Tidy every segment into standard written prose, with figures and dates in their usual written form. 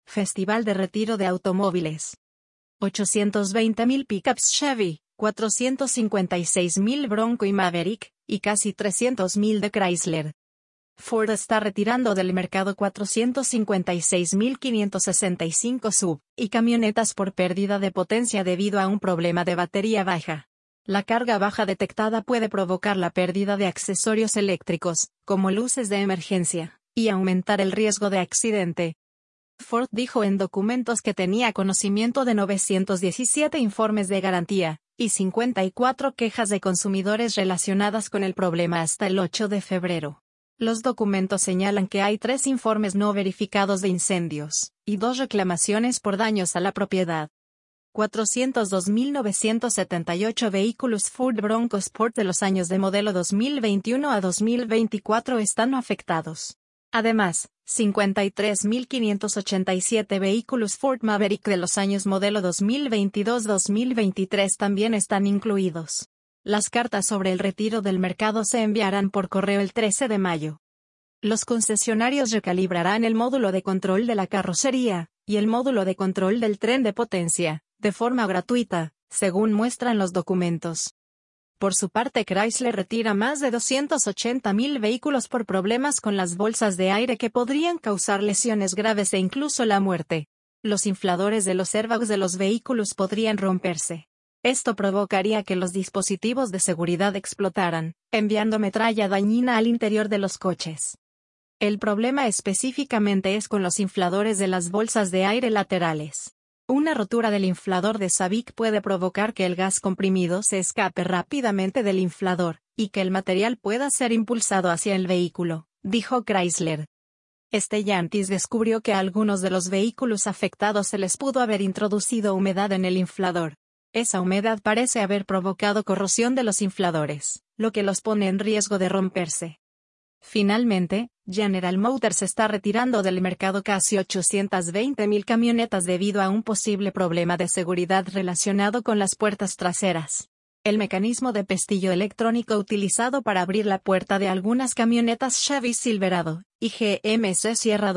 Festival de retiro de automóviles. 820.000 pickups Chevy, 456.000 Bronco y Maverick, y casi 300.000 de Chrysler. Ford está retirando del mercado 456.565 SUV y camionetas por pérdida de potencia debido a un problema de batería baja. La carga baja detectada puede provocar la pérdida de accesorios eléctricos, como luces de emergencia, y aumentar el riesgo de accidente. Ford dijo en documentos que tenía conocimiento de 917 informes de garantía, y 54 quejas de consumidores relacionadas con el problema hasta el 8 de febrero. Los documentos señalan que hay 3 informes no verificados de incendios, y 2 reclamaciones por daños a la propiedad. 402.978 vehículos Ford Bronco Sport de los años de modelo 2021 a 2024 están afectados. Además, 53.587 vehículos Ford Maverick de los años modelo 2022-2023 también están incluidos. Las cartas sobre el retiro del mercado se enviarán por correo el 13 de mayo. Los concesionarios recalibrarán el módulo de control de la carrocería y el módulo de control del tren de potencia, de forma gratuita, según muestran los documentos. Por su parte, Chrysler retira más de 280.000 vehículos por problemas con las bolsas de aire que podrían causar lesiones graves e incluso la muerte. Los infladores de los airbags de los vehículos podrían romperse. Esto provocaría que los dispositivos de seguridad explotaran, enviando metralla dañina al interior de los coches. El problema específicamente es con los infladores de las bolsas de aire laterales. Una rotura del inflador de Savic puede provocar que el gas comprimido se escape rápidamente del inflador, y que el material pueda ser impulsado hacia el vehículo, dijo Chrysler. Stellantis descubrió que a algunos de los vehículos afectados se les pudo haber introducido humedad en el inflador. Esa humedad parece haber provocado corrosión de los infladores, lo que los pone en riesgo de romperse. Finalmente, General Motors está retirando del mercado casi 820.000 camionetas debido a un posible problema de seguridad relacionado con las puertas traseras. El mecanismo de pestillo electrónico utilizado para abrir la puerta de algunas camionetas Chevy Silverado y GMC Sierra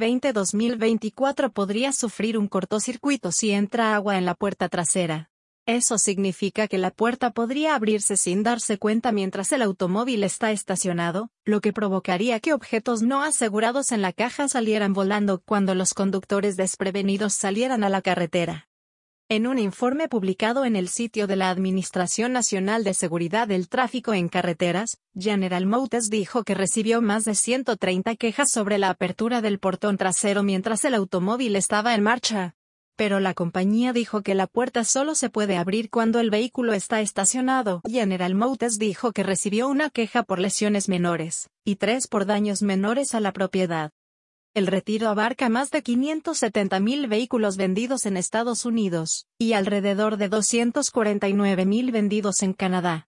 2020-2024 podría sufrir un cortocircuito si entra agua en la puerta trasera. Eso significa que la puerta podría abrirse sin darse cuenta mientras el automóvil está estacionado, lo que provocaría que objetos no asegurados en la caja salieran volando cuando los conductores desprevenidos salieran a la carretera. En un informe publicado en el sitio de la Administración Nacional de Seguridad del Tráfico en Carreteras, General Motors dijo que recibió más de 130 quejas sobre la apertura del portón trasero mientras el automóvil estaba en marcha. Pero la compañía dijo que la puerta solo se puede abrir cuando el vehículo está estacionado. General Motors dijo que recibió una queja por lesiones menores, y 3 por daños menores a la propiedad. El retiro abarca más de 570.000 vehículos vendidos en Estados Unidos, y alrededor de 249.000 vendidos en Canadá.